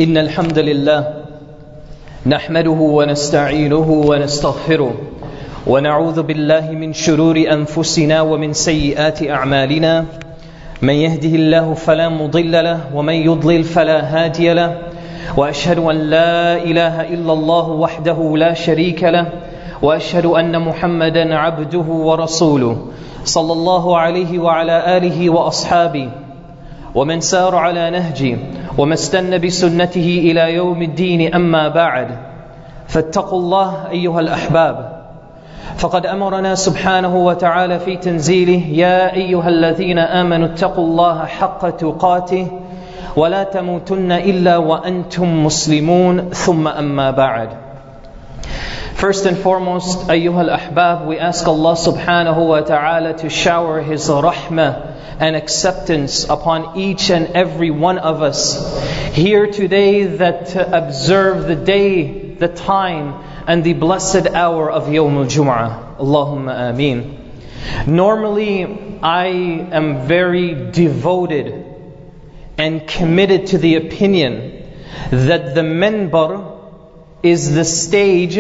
إن الحمد لله نحمده ونستعينه ونستغفره ونعوذ بالله من شرور أنفسنا ومن سيئات أعمالنا من يهده الله فلا مضل له ومن يضلل فلا هادي له وأشهد أن لا إله إلا الله وحده لا شريك له وأشهد أن محمدا عبده ورسوله صلى الله عليه وعلى آله وأصحابه ومن سار على نهجه وما استنى بسنته إلى يوم الدين. أما بعد فاتقوا الله أيها الأحباب، فقد أمرنا سبحانه وتعالى في تنزيله: يا أيها الذين آمنوا اتقوا الله حق تقاته ولا تموتن إلا وأنتم مسلمون. ثم أما بعد. First and foremost, أيها الأحباب, we ask Allah subhanahu wa ta'ala to shower His rahmah and acceptance upon each and every one of us here today that observe the day, the time, and the blessed hour of Yawm al-Jum'ah. Allahumma ameen. Normally, I am very devoted and committed to the opinion that the minbar is the stage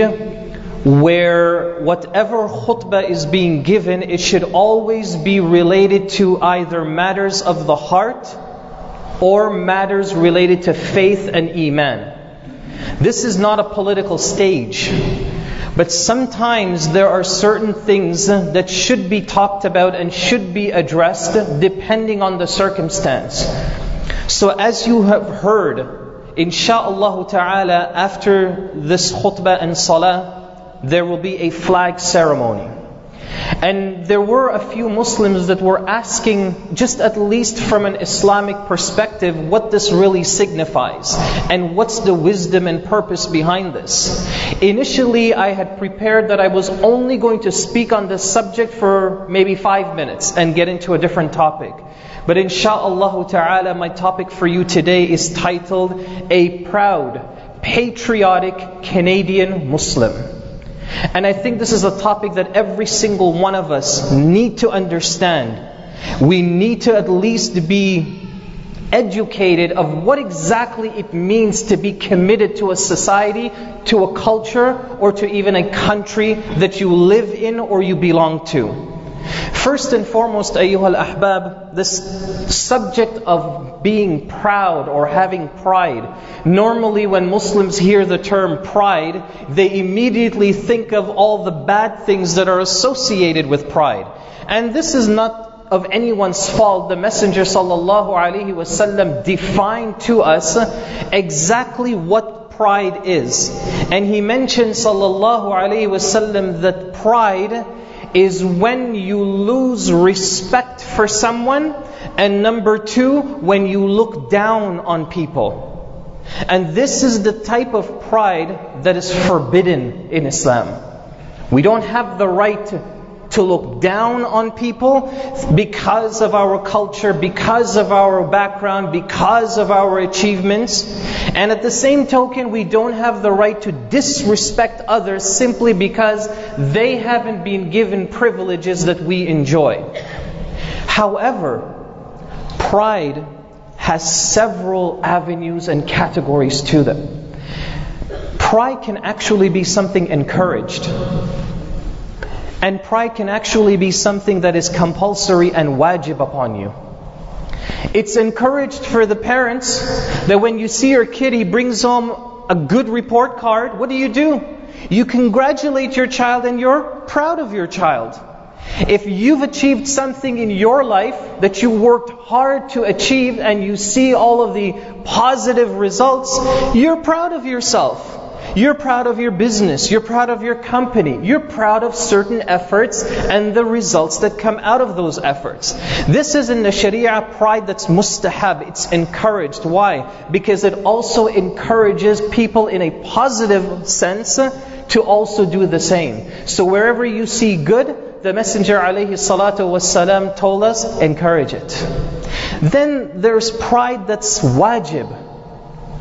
where whatever khutbah is being given, it should always be related to either matters of the heart or matters related to faith and iman. This is not a political stage, but sometimes there are certain things that should be talked about and should be addressed depending on the circumstance. So as you have heard, insha'Allah ta'ala, after this khutbah and salah, there will be a flag ceremony. And there were a few Muslims that were asking, just at least from an Islamic perspective, what this really signifies and what's the wisdom and purpose behind this. Initially, I had prepared that I was only going to speak on this subject for maybe 5 minutes and get into a different topic. But insha'Allah ta'ala, my topic for you today is titled, A Proud, Patriotic Canadian Muslim. And I think this is a topic that every single one of us need to understand. We need to at least be educated of what exactly it means to be committed to a society, to a culture, or to even a country that you live in or you belong to. First and foremost, ayyuhal ahbab, this subject of being proud or having pride. Normally when Muslims hear the term pride, they immediately think of all the bad things that are associated with pride. And this is not of anyone's fault. The Messenger sallallahu alaihi wasallam defined to us exactly what pride is. And he mentioned sallallahu alaihi wasallam that pride is when you lose respect for someone, and number two, when you look down on people. And this is the type of pride that is forbidden in Islam. We don't have the right to look down on people because of our culture, because of our background, because of our achievements. And at the same token, we don't have the right to disrespect others simply because they haven't been given privileges that we enjoy. However, pride has several avenues and categories to them. Pride can actually be something encouraged. And pride can actually be something that is compulsory and wajib upon you. It's encouraged for the parents that when you see your kid, he brings home a good report card, what do? You congratulate your child and you're proud of your child. If you've achieved something in your life that you worked hard to achieve and you see all of the positive results, you're proud of yourself. You're proud of your business, you're proud of your company, you're proud of certain efforts and the results that come out of those efforts. This is in the Sharia pride that's mustahab, it's encouraged. Why? Because it also encourages people in a positive sense to also do the same. So wherever you see good, the Messenger alayhi salatu wassalam told us, encourage it. Then there's pride that's wajib.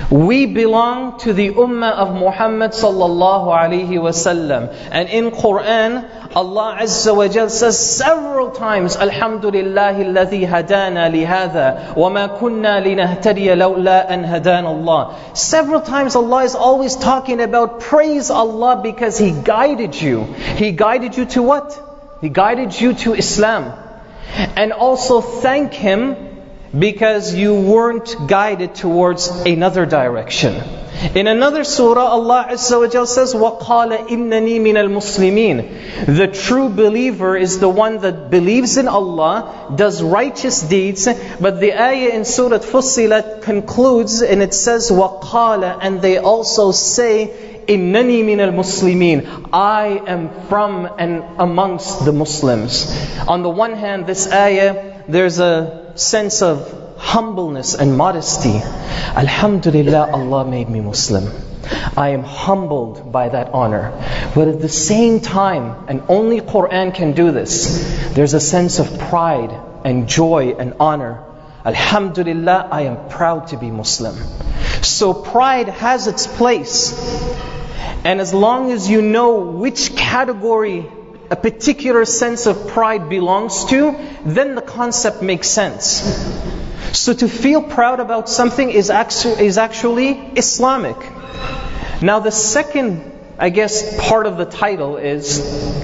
We belong to the ummah of Muhammad sallallahu alaihi wasallam. And in Quran, Allah Azza wa Jal says several times, Alhamdulillahi alladhi hadana lihada, wa ma kunna linahtadiya lawla an hadana Allah. Several times Allah is always talking about praise Allah because He guided you. He guided you to what? He guided you to Islam. And also thank Him because you weren't guided towards another direction. In another surah, Allah Azza wa Jal says, وَقَالَ إِنَّنِي مِنَ الْمُسْلِمِينَ. The true believer is the one that believes in Allah, does righteous deeds. But the ayah in Surah Fussilat concludes and it says, وَقَالَ, and they also say, إِنَّنِي مِنَ الْمُسْلِمِينَ. I am from and amongst the Muslims. On the one hand, this ayah, there's a sense of humbleness and modesty. Alhamdulillah, Allah made me Muslim. I am humbled by that honor. But at the same time, and only Quran can do this, there's a sense of pride and joy and honor. Alhamdulillah, I am proud to be Muslim. So pride has its place. And as long as you know which category a particular sense of pride belongs to, then the concept makes sense. So to feel proud about something is actually Islamic. Now the second, I guess, part of the title is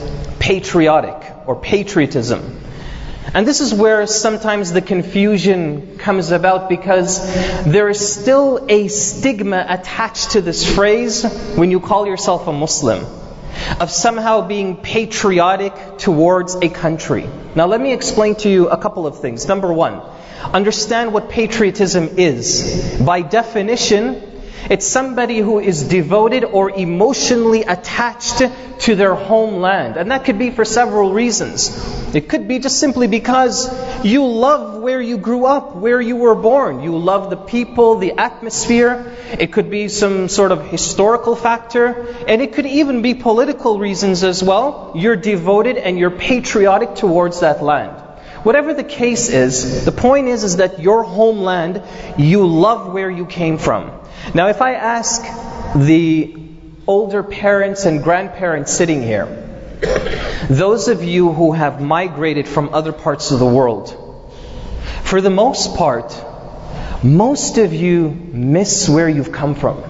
patriotic or patriotism. And this is where sometimes the confusion comes about, because there is still a stigma attached to this phrase when you call yourself a Muslim, of somehow being patriotic towards a country. Now let me explain to you a couple of things. Number one, understand what patriotism is. By definition, it's somebody who is devoted or emotionally attached to their homeland. And that could be for several reasons. It could be just simply because you love where you grew up, where you were born. You love the people, the atmosphere. It could be some sort of historical factor. And it could even be political reasons as well. You're devoted and you're patriotic towards that land. Whatever the case is, the point is that your homeland, you love where you came from. Now if I ask the older parents and grandparents sitting here, those of you who have migrated from other parts of the world, for the most part, most of you miss where you've come from.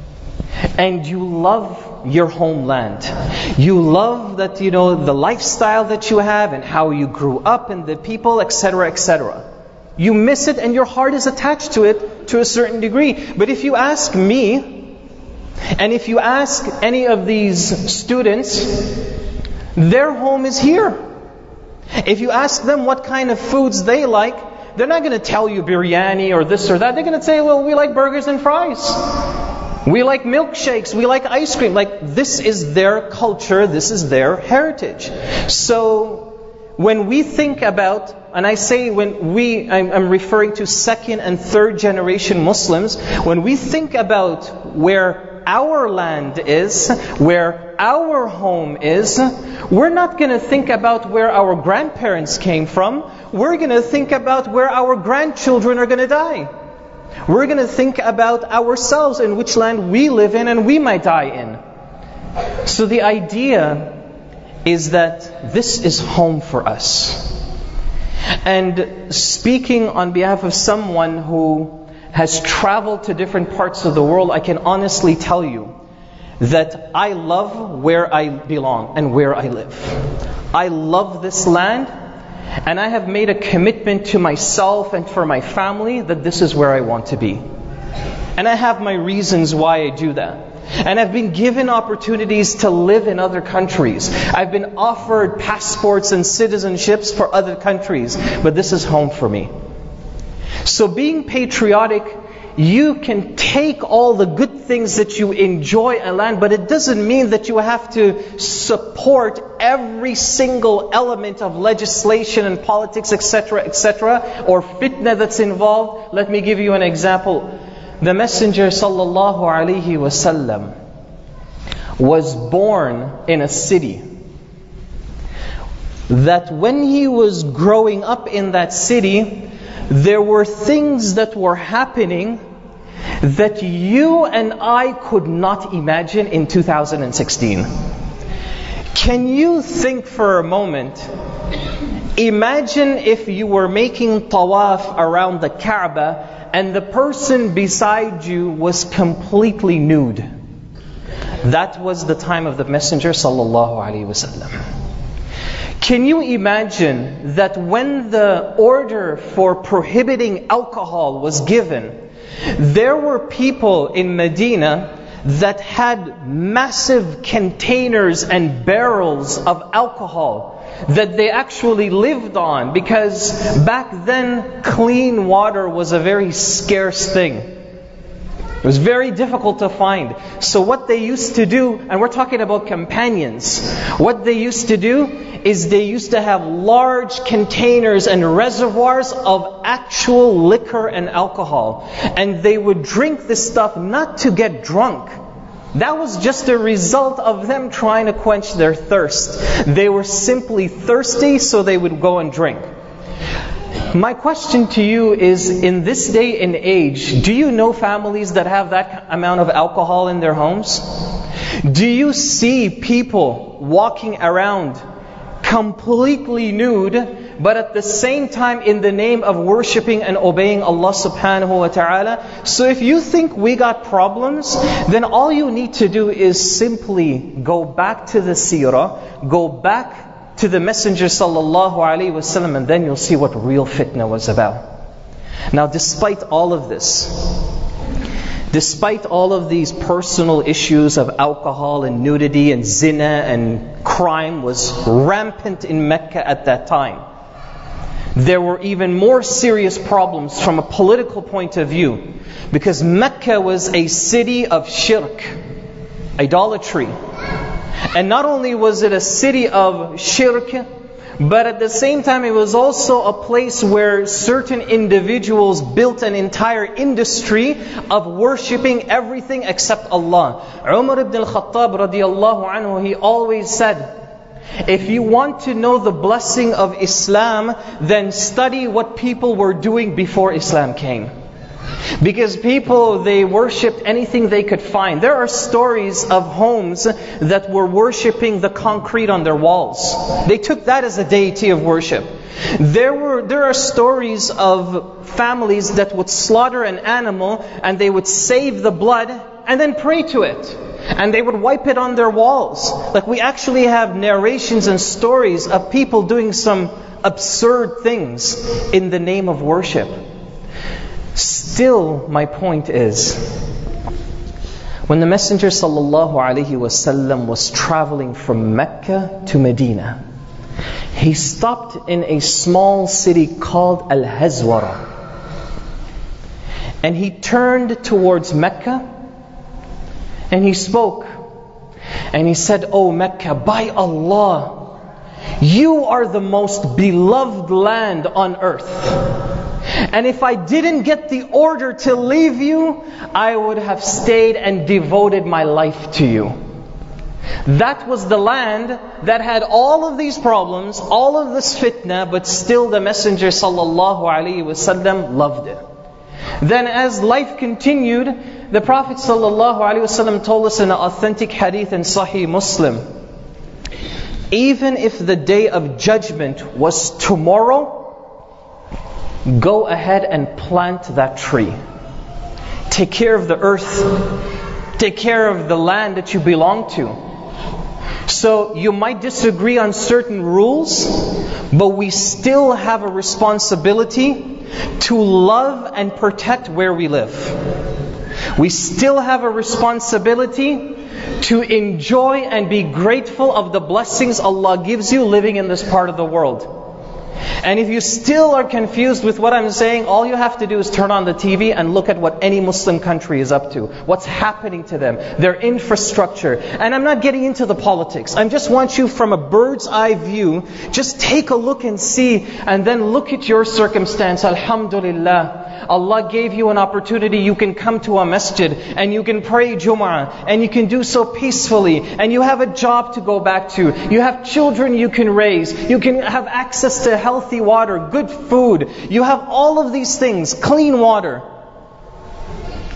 And you love your homeland. You love that, the lifestyle that you have and how you grew up and the people, etc., etc. You miss it and your heart is attached to it to a certain degree. But if you ask me, and if you ask any of these students, their home is here. If you ask them what kind of foods they like, they're not going to tell you biryani or this or that. They're going to say, well, we like burgers and fries. We like milkshakes, we like ice cream. Like, this is their culture, this is their heritage. So when we think about, and I say I'm referring to second and third generation Muslims, when we think about where our land is, where our home is, we're not going to think about where our grandparents came from. We're going to think about where our grandchildren are going to die. We're going to think about ourselves and which land we live in and we might die in. So the idea is that this is home for us. And speaking on behalf of someone who has traveled to different parts of the world, I can honestly tell you that I love where I belong and where I live. I love this land. And I have made a commitment to myself and for my family that this is where I want to be. And I have my reasons why I do that. And I've been given opportunities to live in other countries. I've been offered passports and citizenships for other countries. But this is home for me. So being patriotic, you can take all the good things that you enjoy a land, but it doesn't mean that you have to support every single element of legislation and politics, etc., etc., or fitna that's involved. Let me give you an example. The Messenger sallallahu alaihi wasallam was born in a city that when he was growing up in that city, there were things that were happening that you and I could not imagine in 2016. Can you think for a moment, imagine if you were making tawaf around the Kaaba and the person beside you was completely nude. That was the time of the Messenger sallallahu alaihi wasallam. Can you imagine that when the order for prohibiting alcohol was given, there were people in Medina that had massive containers and barrels of alcohol that they actually lived on, because back then clean water was a very scarce thing. It was very difficult to find. So what they used to do, and we're talking about companions, what they used to do is they used to have large containers and reservoirs of actual liquor and alcohol. And they would drink this stuff not to get drunk. That was just a result of them trying to quench their thirst. They were simply thirsty, so they would go and drink. My question to you is, in this day and age, do you know families that have that amount of alcohol in their homes? Do you see people walking around completely nude, but at the same time in the name of worshipping and obeying Allah subhanahu wa ta'ala? So if you think we got problems, then all you need to do is simply go back to the seerah, go back to the Messenger sallallahu alaihi wasallam, and then you'll see what real fitna was about. Now, despite all of this, despite all of these personal issues of alcohol and nudity and zina and crime was rampant in Mecca at that time, there were even more serious problems from a political point of view, because Mecca was a city of shirk, idolatry. And not only was it a city of shirk, but at the same time it was also a place where certain individuals built an entire industry of worshipping everything except Allah. Umar ibn al-Khattab radiyallahu anhu, he always said, if you want to know the blessing of Islam, then study what people were doing before Islam came. Because people, they worshipped anything they could find. There are stories of homes that were worshipping the concrete on their walls. They took that as a deity of worship. There are stories of families that would slaughter an animal and they would save the blood and then pray to it. And they would wipe it on their walls. Like, we actually have narrations and stories of people doing some absurd things in the name of worship. Still, my point is, when the Messenger sallallahu alaihi wasallam was traveling from Mecca to Medina, he stopped in a small city called Al-Hazwara. And he turned towards Mecca and he spoke. And he said, "O Mecca, by Allah, you are the most beloved land on earth. And if I didn't get the order to leave you, I would have stayed and devoted my life to you." That was the land that had all of these problems, all of this fitna, but still the Messenger sallallahu alaihi wasallam loved it. Then as life continued, the Prophet sallallahu alaihi wasallam told us in an authentic hadith in Sahih Muslim, even if the day of judgment was tomorrow, go ahead and plant that tree. Take care of the earth. Take care of the land that you belong to. So you might disagree on certain rules, but we still have a responsibility to love and protect where we live. We still have a responsibility to enjoy and be grateful of the blessings Allah gives you living in this part of the world. And if you still are confused with what I'm saying, all you have to do is turn on the TV and look at what any Muslim country is up to. What's happening to them, their infrastructure. And I'm not getting into the politics. I just want you from a bird's eye view, just take a look and see, and then look at your circumstance. Alhamdulillah. Allah gave you an opportunity. You can come to a masjid and you can pray Jum'ah and you can do so peacefully, and you have a job to go back to. You have children you can raise. You can have access to healthy water, good food. You have all of these things, clean water.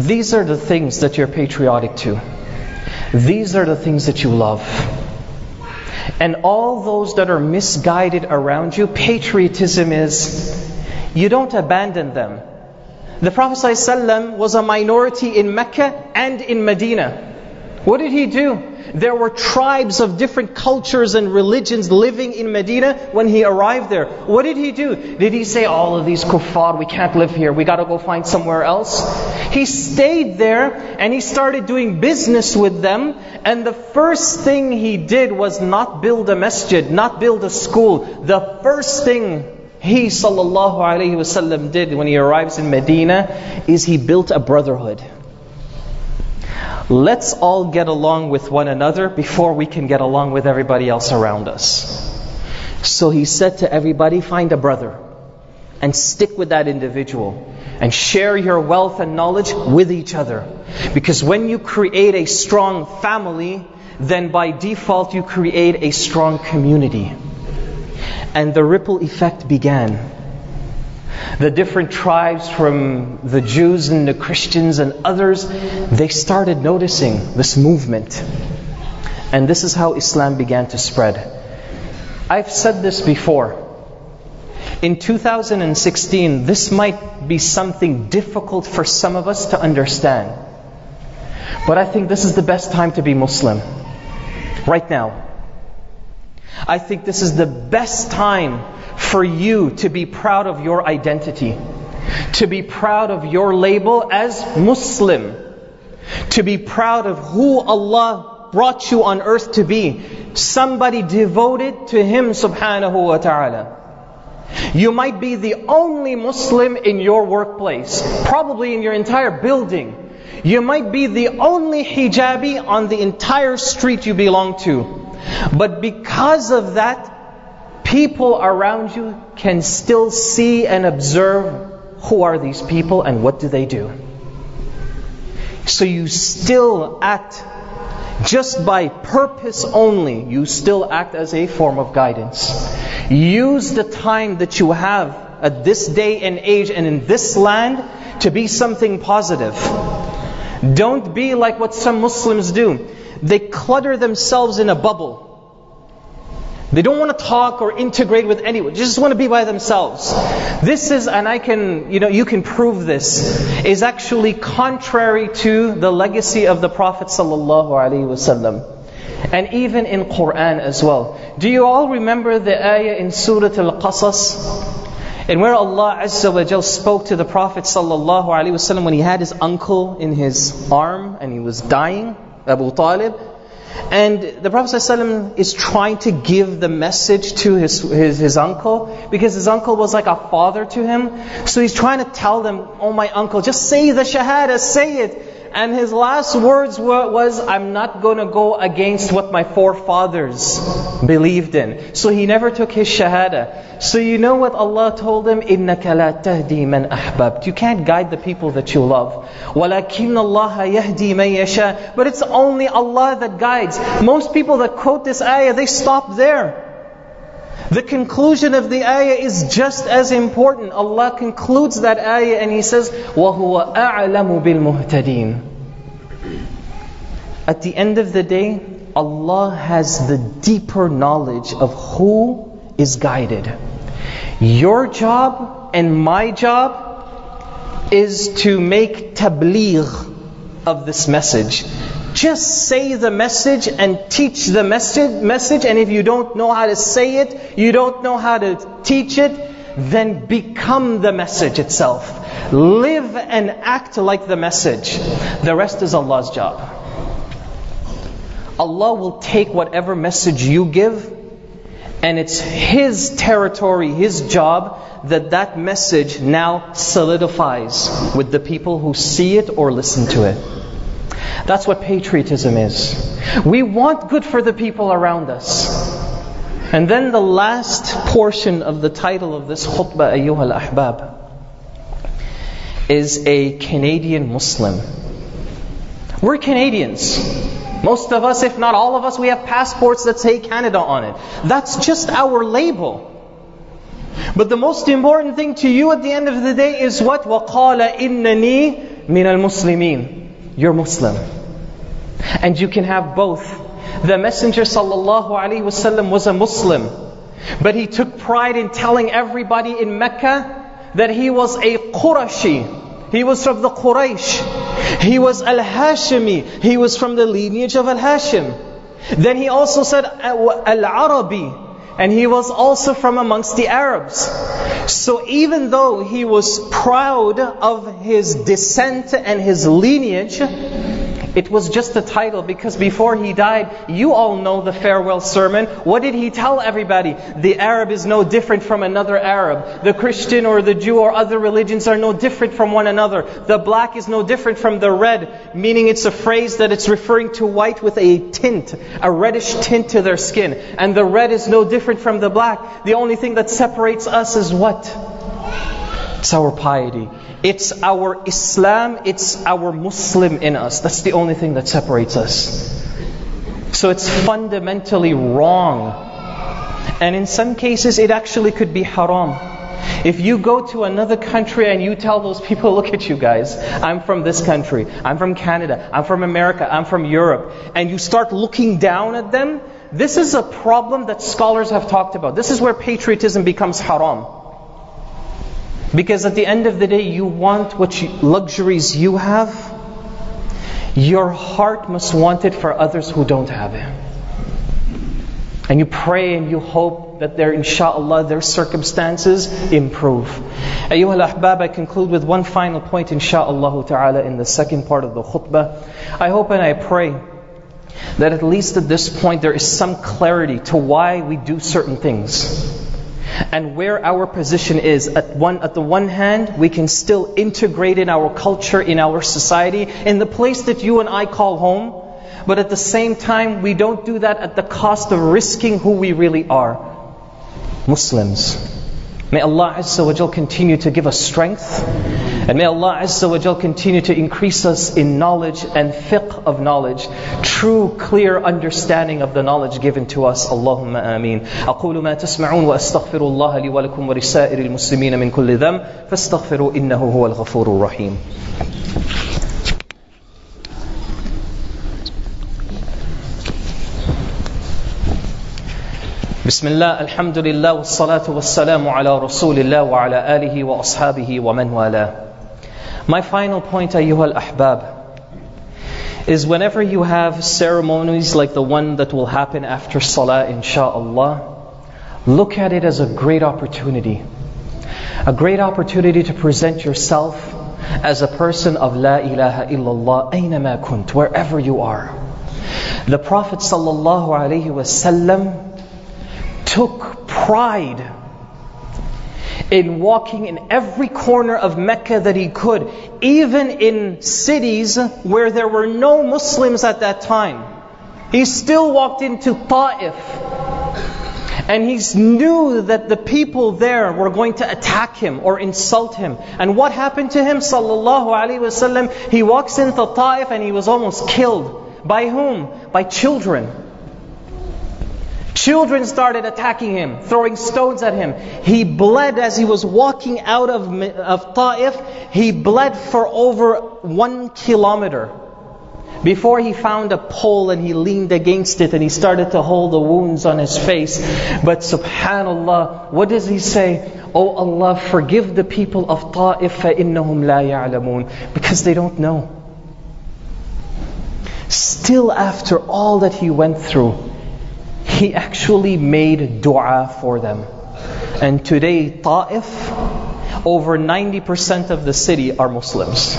these are the things that you're patriotic to. These are the things that you love. And all those that are misguided around you, patriotism is, you don't abandon them. The Prophet ﷺ was a minority in Mecca and in Medina. What did he do? There were tribes of different cultures and religions living in Medina when he arrived there. What did he do? Did he say, all of these kuffar, we can't live here, we got to go find somewhere else? He stayed there and he started doing business with them. And the first thing he did was not build a masjid, not build a school. The first thing he ﷺ did when he arrives in Medina is he built a brotherhood. Let's all get along with one another before we can get along with everybody else around us. So he said to everybody, find a brother and stick with that individual and share your wealth and knowledge with each other. Because when you create a strong family, then by default you create a strong community. And the ripple effect began. The different tribes, from the Jews and the Christians and others, they started noticing this movement. And this is how Islam began to spread. I've said this before. In 2016, this might be something difficult for some of us to understand. But I think this is the best time to be Muslim. Right now. I think this is the best time for you to be proud of your identity, to be proud of your label as Muslim, to be proud of who Allah brought you on earth to be, somebody devoted to Him subhanahu wa ta'ala. You might be the only Muslim in your workplace, probably in your entire building. You might be the only hijabi on the entire street you belong to. But because of that, people around you can still see and observe who are these people and what do they do. So you still act, just by purpose only, you still act as a form of guidance. Use the time that you have at this day and age and in this land to be something positive. Don't be like what some Muslims do. They clutter themselves in a bubble. They don't want to talk or integrate with anyone. They just want to be by themselves. This is, and you can prove this, is actually contrary to the legacy of the Prophet ﷺ. And even in Quran as well. Do you all remember the ayah in Surah Al-Qasas? And where Allah Azza wa Jal spoke to the Prophet ﷺ when he had his uncle in his arm and he was dying, Abu Talib. And the Prophet ﷺ is trying to give the message to his uncle, because his uncle was like a father to him. So he's trying to tell them, oh my uncle, just say the shahada, say it. And his last words was, I'm not going to go against what my forefathers believed in. So he never took his shahada. So you know what Allah told him? إِنَّكَ لَا تَهْدِي مَنْ أَحْبَبْتَ. You can't guide the people that you love. وَلَكِنَّ اللَّهَ يَهْدِي مَنْ يَشَاءُ. But it's only Allah that guides. Most people that quote this ayah, they stop there. The conclusion of the ayah is just as important. Allah concludes that ayah and He says, وَهُوَ أَعْلَمُ بِالْمُهْتَدِينَ. At the end of the day, Allah has the deeper knowledge of who is guided. Your job and my job is to make tabligh of this message. Just say the message and teach the message, and if you don't know how to say it, you don't know how to teach it, then become the message itself. Live and act like the message. The rest is Allah's job. Allah will take whatever message you give, and it's His territory, His job, that message now solidifies with the people who see it or listen to it. That's what patriotism is. We want good for the people around us. And then the last portion of the title of this khutbah, Ayyuha al-Ahbab, is a Canadian Muslim. We're Canadians. Most of us, if not all of us, we have passports that say Canada on it. That's just our label. But the most important thing to you at the end of the day is what? وَقَالَ إِنَّنِي min al-Muslimin. You're Muslim. And you can have both. The Messenger ﷺ was a Muslim, but he took pride in telling everybody in Mecca that he was a Qurashi. He was from the Quraysh. He was Al-Hashimi. He was from the lineage of Al-Hashim. Then he also said Al-Arabi, and he was also from amongst the Arabs. So even though he was proud of his descent and his lineage, it was just a title, because before he died, you all know the farewell sermon. What did he tell everybody? The Arab is no different from another Arab. The Christian or the Jew or other religions are no different from one another. The black is no different from the red, meaning it's a phrase that it's referring to white with a tint, a reddish tint to their skin. And the red is no different from the black. The only thing that separates us is what? It's our piety. It's our Islam, it's our Muslim in us. That's the only thing that separates us. So it's fundamentally wrong. And in some cases, it actually could be haram. If you go to another country and you tell those people, look at you guys, I'm from this country, I'm from Canada, I'm from America, I'm from Europe, and you start looking down at them, this is a problem that scholars have talked about. This is where patriotism becomes haram. Because at the end of the day, you want luxuries you have. Your heart must want it for others who don't have it. And you pray and you hope that inshaAllah, their circumstances improve. Ayyuha al-ahbab, I conclude with one final point, inshaAllah ta'ala, in the second part of the khutbah. I hope and I pray that at least at this point there is some clarity to why we do certain things. And where our position is. At the one hand, we can still integrate in our culture, in our society, in the place that you and I call home. But at the same time, we don't do that at the cost of risking who we really are. Muslims. May Allah Azza wa Jal continue to give us strength. And may Allah Azza wa Jal continue to increase us in knowledge and fiqh of knowledge. True, clear understanding of the knowledge given to us. Allahumma ameen. أقول ما تسمعون وأستغفر الله لي ولكم ولسائر المسلمين من كل ذنب فاستغفروا إنه هو الغفور الرحيم. Bismillah, alhamdulillah, wassalatu wassalamu ala rasulillah wa ala alihi wa ashabihi wa man wala. My final point, ayyuha al-ahbab, is whenever you have ceremonies like the one that will happen after salah, insha'Allah, look at it as a great opportunity. A great opportunity to present yourself as a person of La ilaha illallah, aynama kunt, wherever you are. The Prophet sallallahu alayhi wasallam took pride in walking in every corner of Mecca that he could, even in cities where there were no Muslims at that time. He still walked into Ta'if, and he knew that the people there were going to attack him or insult him. And what happened to him, sallallahu alaihi wasallam? He walks into Ta'if and he was almost killed. By whom? By children. Children started attacking him, throwing stones at him. He bled as he was walking out of Ta'if. He bled for over 1 kilometer before he found a pole and he leaned against it and he started to hold the wounds on his face. But subhanallah, what does he say? Oh Allah, forgive the people of Ta'if فَإِنَّهُمْ لَا يَعْلَمُونَ, because they don't know. Still, after all that he went through, he actually made dua for them. And today, Ta'if, over 90% of the city are Muslims.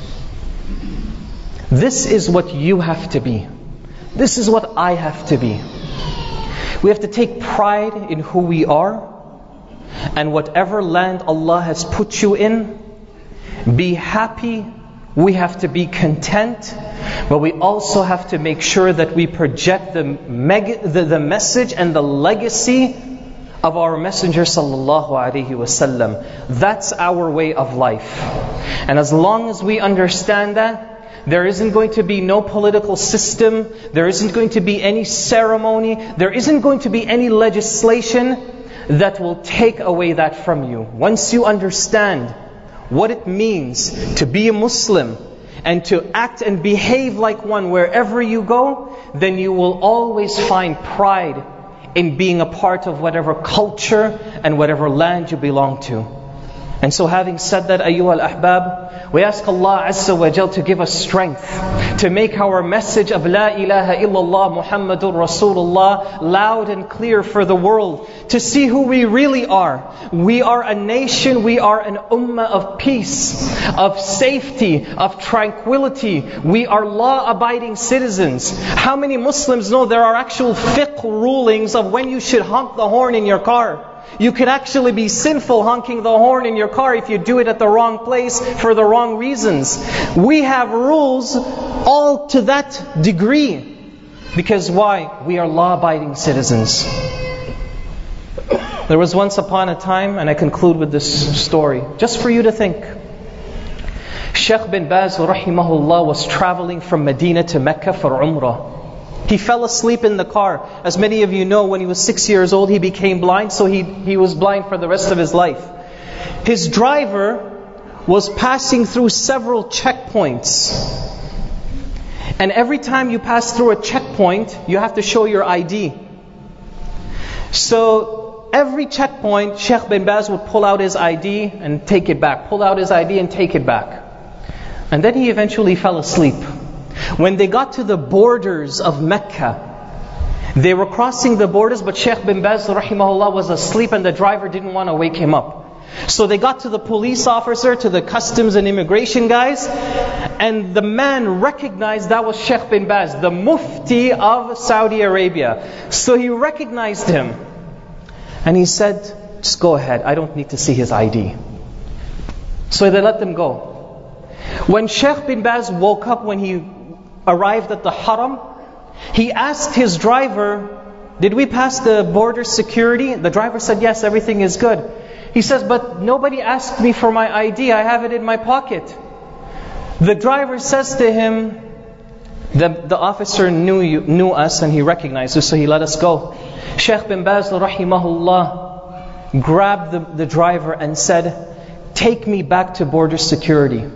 This is what you have to be. This is what I have to be. We have to take pride in who we are, and whatever land Allah has put you in, be happy. We have to be content, but we also have to make sure that we project the message and the legacy of our Messenger sallallahu alaihi wasallam. That's our way of life. And as long as we understand that, there isn't going to be no political system, there isn't going to be any ceremony, there isn't going to be any legislation that will take away that from you. Once you understand what it means to be a Muslim and to act and behave like one wherever you go, then you will always find pride in being a part of whatever culture and whatever land you belong to. And so having said that, ayyuha al-ahbab, we ask Allah Azza wa Jal to give us strength to make our message of La ilaha illallah Muhammadur Rasulullah loud and clear for the world, to see who we really are. We are a nation, we are an ummah of peace, of safety, of tranquility. We are law-abiding citizens. How many Muslims know there are actual fiqh rulings of when you should honk the horn in your car? You could actually be sinful honking the horn in your car if you do it at the wrong place for the wrong reasons. We have rules all to that degree. Because why? We are law-abiding citizens. There was once upon a time, and I conclude with this story, just for you to think. Shaykh bin Baz rahimahullah was traveling from Medina to Mecca for Umrah. He fell asleep in the car. As many of you know, when he was 6 years old, he became blind, so he was blind for the rest of his life. His driver was passing through several checkpoints. And every time you pass through a checkpoint, you have to show your ID. So every checkpoint, Shaykh bin Baz would pull out his ID and take it back. Pull out his ID and take it back. And then he eventually fell asleep. When they got to the borders of Mecca, they were crossing the borders, but Shaykh bin Baz rahimahullah was asleep and the driver didn't want to wake him up. So they got to the police officer, to the customs and immigration guys, and the man recognized that was Shaykh bin Baz, the mufti of Saudi Arabia. So he recognized him. And he said, just go ahead, I don't need to see his ID. So they let them go. When Shaykh bin Baz woke up, when he arrived at the Haram, he asked his driver, did we pass the border security? The driver said, yes, everything is good. He says, but nobody asked me for my ID, I have it in my pocket. The driver says to him, the officer knew us and he recognized us, so he let us go. Shaykh bin Baz rahimahullah grabbed the driver and said, take me back to border security.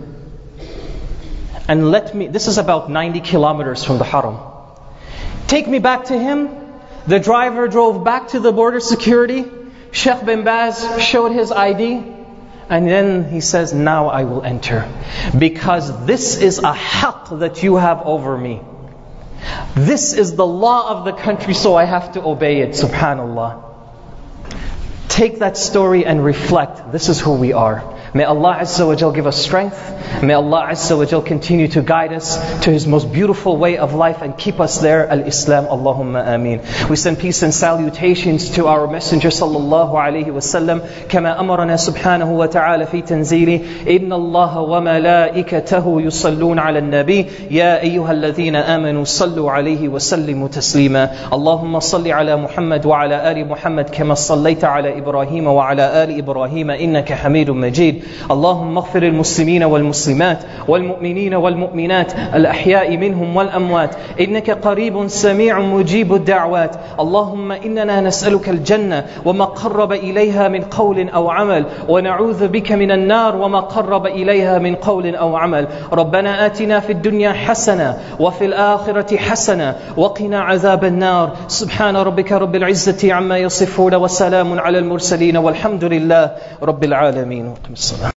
And this is about 90 kilometers from the Haram. Take me back to him. The driver drove back to the border security. Shaykh bin Baz showed his ID. And then he says, now I will enter. Because this is a haqq that you have over me. This is the law of the country, so I have to obey it. Subhanallah. Take that story and reflect. This is who we are. May Allah Azza wa Jal give us strength. May Allah Azza wa Jal continue to guide us to His most beautiful way of life and keep us there. Al-Islam. Allahumma ameen. We send peace and salutations to our Messenger sallallahu alayhi wa sallam. Kama amarana subhanahu wa ta'ala fi tanzili. Inna Allah wa malaikatahu yusalluna ala nabi. Ya ayyuha alladhina amanu sallu alayhi wa sallimu taslima. Allahumma salli ala Muhammad wa ala ali Muhammad kama sallayta ala Ibrahim wa ala ali Ibrahim innaka hamidun majid. اللهم اغفر المسلمين والمسلمات والمؤمنين والمؤمنات الأحياء منهم والأموات إنك قريب سميع مجيب الدعوات اللهم إننا نسألك الجنة وما قرب إليها من قول أو عمل ونعوذ بك من النار وما قرب إليها من قول أو عمل ربنا آتنا في الدنيا حسنة وفي الآخرة حسنة وقنا عذاب النار سبحان ربك رب العزة عما يصفون وسلام على المرسلين والحمد لله رب العالمين.